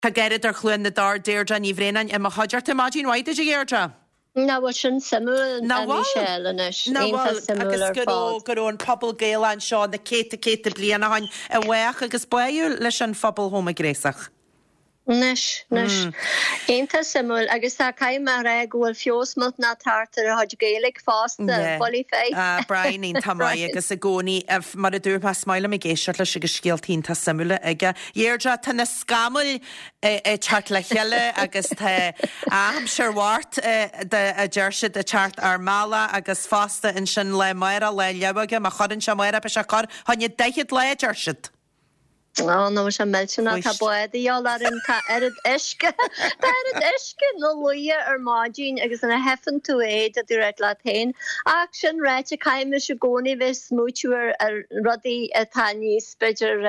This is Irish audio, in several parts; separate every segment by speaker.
Speaker 1: Tá geirid ar chluin na dar Deirdre ní bhrénain I mar haidir tá máidín waid is Deirdre.
Speaker 2: Na bhfuil sin samú a Michelle inis.
Speaker 1: Na bhfuil agus go an pobl géile an seo na céta bliana hain a bhhaach agus buú leis an phobal thoma gréasach.
Speaker 2: Nis. Einta samúil agus tá caiim mar ra ghfuil fiosmalt na tartar a haid Gaelic fásta bolí fé.
Speaker 1: Brian ín tamráid agus a gcónaí mar a dúr má smaile me géisiart leis agus scialtínta samúla aige. Deirdre tá na scamúil teart le cheile agus tá am seirhhart a deirsid a teart ar mála agus fásta in sin le maira le leabhaige má chodann se maira be se chor tháinig 10 le deirsid.
Speaker 2: No se melna tá buad íall ar erid isce nó luia ar mádín agus anna hefan tú éid a dú réit le tain. Ach sin réit a caiime se gcónaí bheith smúitiúir ar rudaí atá níos beidir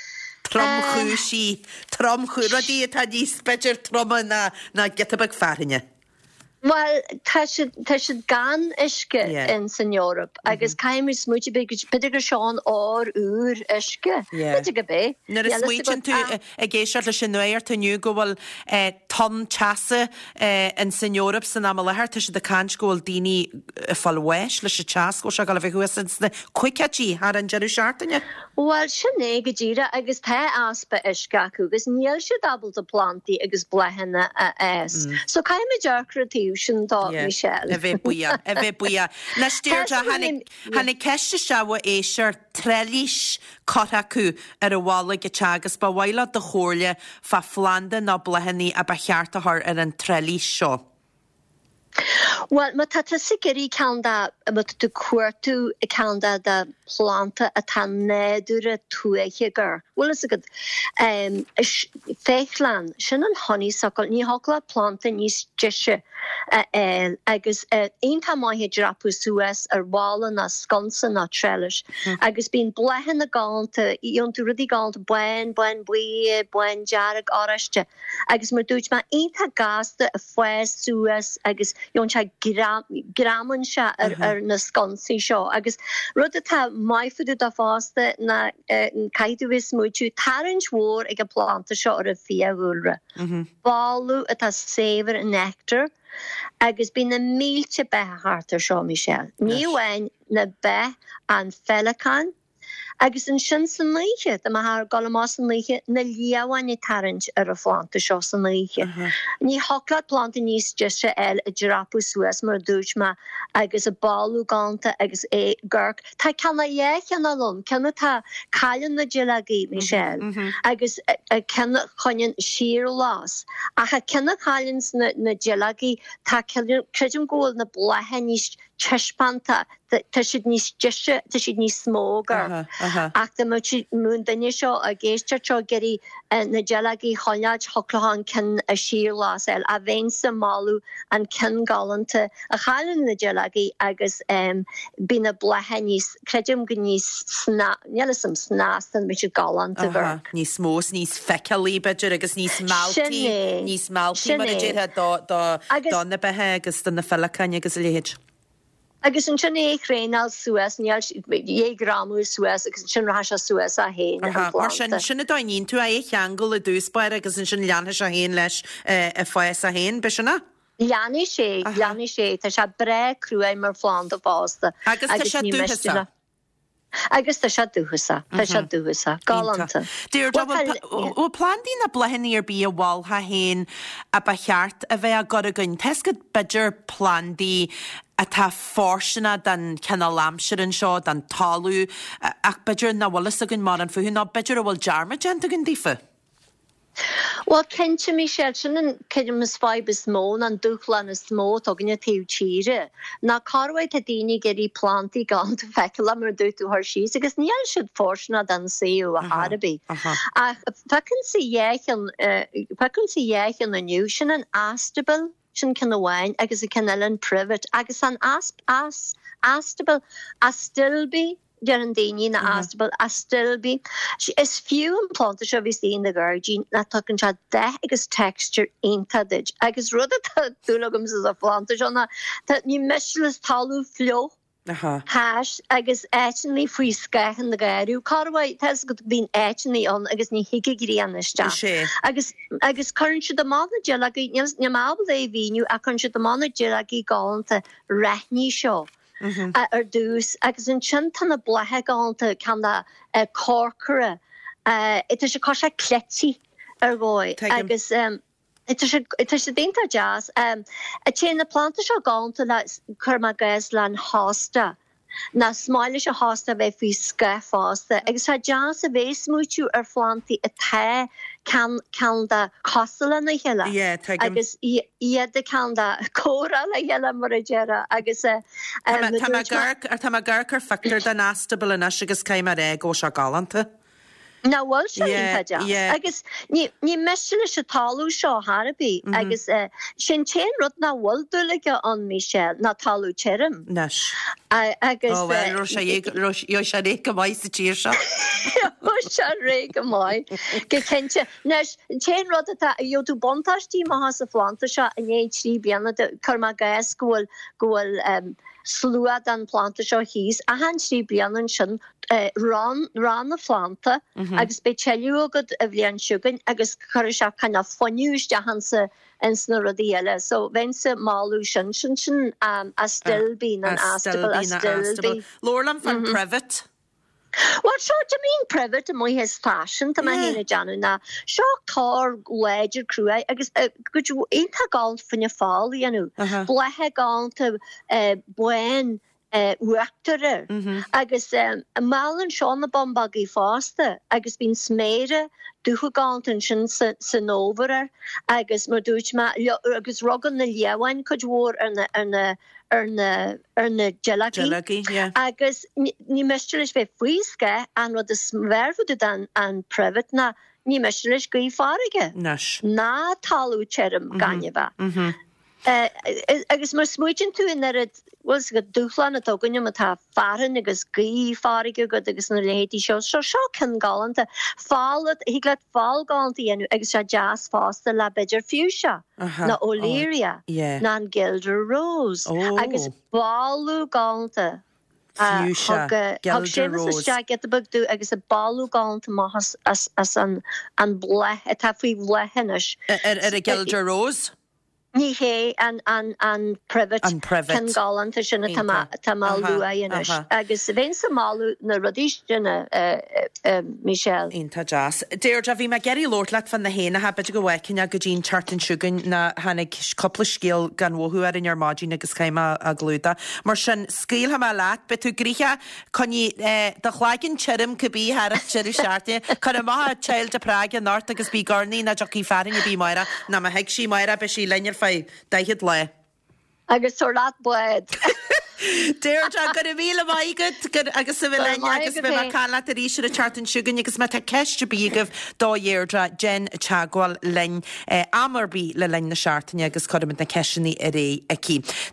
Speaker 1: Tromchú rudaí atá níos beidir troma na getabag farine.
Speaker 2: Well, tá si gan isce in San Europa, agus caiimir smúti beidir seán úr isce. Beidir go bé.
Speaker 1: Nar is smuitin tú a géisiart le sin nuir tú nniu go bhfuil ton teasa in San Europa san am lethir tá si de cant go bhfuil daoine fallhais leis se teas go se gal bheith huasan na cuicetí ar an jeú seaartaine?
Speaker 2: Well, sin go ddíra agus tá aspa isce acu, agus níl si dabal a plantaí agus blehanna a ais. So caiimir dearcra tíú sin dá Michelle.
Speaker 1: A bheith buia. Na Deirdre hanna ceiste seabha éisiir trelís coracu ar a bhála go teagas ba bhhaile de chóirle fa Flanda na blehanní a ba cheartathir ar an trelís seo.
Speaker 2: Well, ma tá sigéirí ceanda but de cuairtú I ceanda de planta a tá néúre tuaiche gur. Well is a good féchlan sin an honeysuckle ní hogla planta níos deise agus einta maithe drapu suas ar bhála na sconsa na trellis agus bín blehan na gánta íon tú rudí gánta buin buin jarag áraiste agus mar dúirt ma einta gasta a fues suas agus íon se graman se ar na sconsaí seo agus rud atá maifuú da fásta na caiidúhis múitiú tarint mhór ag a planta seo ar a fiahúlra. Báú atá séver an nectar agus bí na mílte bethartar seo Michelle. Ní bhain na beth an felacán agus an sin san líche de mar galá san líche na liahain I tarint ar a planta seo san líche. Ní hogla planta níos deise a drapu suas mar dúirt agus a ballú gánta agus gurk. Tá cena dhéan alum, cena tá caian na dilagaí Michelle agus cena chuinn sír lás. A cha cena caians na dilagaí tá creidim ggóil na blehan níos teispanta tá siad níos deise tá siad níos smógar. Ach tá mún daine seo a géiste seo geirí na dilagaí choilead hoclaán cin a sír lás a bhéin sa máú an cin galanta a chailan na dilagaí agus bí na blehan níos creidim go níos nelasam snástan mi galanta bhar.
Speaker 1: Níos smós, níos fecalí beidir agus níos maltaí mar a déthe dá na bethe agus na felacáin agus a léhéid.
Speaker 2: Agus an sin éréál suas é gramú suas agus sin ra a suas a héin.
Speaker 1: Mar sinna daín tú a cheangal a dúspáir agus an sin leanana a héin leis a foies a héin be sinna?
Speaker 2: Leanní sé tá se bre cruúé mar fláán a fásta.
Speaker 1: Agus tá sé dúsa.
Speaker 2: Agus tá se dúsa galanta.
Speaker 1: Deirdre ó plantí na blehanní ar bí a bháiltha héin a ba cheart a bheith a go a gunn tescad beidir plantí a tá fórsanna den cena lamsir an seo den talú ach beidir na bhlas a gunn mar an fuú ná beidir a bhfuil dearma genta gunn dífa.
Speaker 2: Well, Kencha Michelle, sin ceidim is fibus mó an dúchlan is mó tuganne tíú tíre. Na carhaid a daoine geirí plantaí ganta feiceala mar dúirtú thir síos, agus níl siad fórsanna den saoú a Harbí. Fecinn sa dhéichan aniu sin an astabal sin cin bhhain agus a cinellan private agus an astabal a stilbí Jaran daoine na astabal a stilbí. Is fiú an planta seo bhís daoine na gargin na tugann se 10 agus texture aontaid. Agus rud a dúlagam sa planta seo na ní meisilas talú fleo Háis agus éitinlí faoi scéhan na gaiirú carhaid tes go bín éitinlí an agus ní hiige gríaniste. agus chun si do mána deal a neábal é víniu a chun si do mána deal a í gáanta rethní seo. Ar dús agus an sin tanna blethe gáanta canna cócra. It is a cos a cletí ar bhóid agus It is a dénta jazz. A té na planta seo gáanta le chuma gais le hásta. Na smáile se hásta bheith fao sce fásta. Agus tá jazz a bhééis múitiú ar flantaí a the can da cosala na heile. Agus iad de can da córa na heile mar a djera. Agus
Speaker 1: tá ggurcar factor den astabal in agus céimar ó se galanta.
Speaker 2: Na bhil se agus ní meisile se talú seo Harbí agus sin té rud na bhil dúlaige an Michelle na talú terim.
Speaker 1: Nes.
Speaker 2: Agus
Speaker 1: sé ré go maiid sa tíir seo.
Speaker 2: Se ré go maiid. Go cinnte nes té rud jo tú bontáistí má has sa flanta seo in éon trí bliana chuma gais ghfuil slúad an planta seo híos a han trí blianan sin ran na flanta agus be teú agad a bblion siúgan agus chu se chuna foniúis de hansa in sna rodíile so vense máú sin a stillbí an astabal a stillbí.
Speaker 1: Lorlam fan private.
Speaker 2: Well, seo do mean private a mwy his fashion ta ma hena janu na seo car ledger crua agus go einta gáint fanna fáil anu blethe gáint buen reactor agus málan seo na bombagi fásta agus bín sméire dúcha gáint an sin san óverar agus mar dúirt agus rogan na lehain chud mhór ar na gelagi agus ní meisteris bheith fuiske an rud is verfudu an private na ní meisteris goí farige ná talú terim ganjeba. Agus mar smuitin tú in was go dúchlan atá gunne tá farin agus gaí farige go agus na létí seo cin galanta fálat hí le fáil galanta anu agus se jazz fásta le beidir fuchsia na O'Leary na an Gilder Rose agus ballú galanta. Get bugú agus a ballú gáint má as an bleth a tá faoi blethennis.
Speaker 1: A Gilder Rose?
Speaker 2: Ní hé an private can galanta sinna tá lua inis agus bhén sa máú na rodíisina Michelle.
Speaker 1: Ínta jazz. Déir a bhí me geirí Lord leat fan na héna ha beidir go bhhaicin a go dín chartan siúgan na hanig coppla scéal gan bhthú ar in ar mádín agus céime a glúda. Mar sin scéal ha me leat, be tú gríthe chuní de chláigin tirim cobí har tiidir seaartne chun maithe teil de Prague an náirt agus bí garnaí na joí faring a bí maira na ma heic sí maira be sí leir fai daihid le.
Speaker 2: Agus solat buid.
Speaker 1: Déir a gur a bhíle maigad agus sa bhfuil agus bh mar cála a ríisiir a chartan siúgan agus me tá ceiste bíagah dóhéirdra Jen teagháil lein amarbí le lein na seaartaine agus chudimid na ceisinaí a ré aici.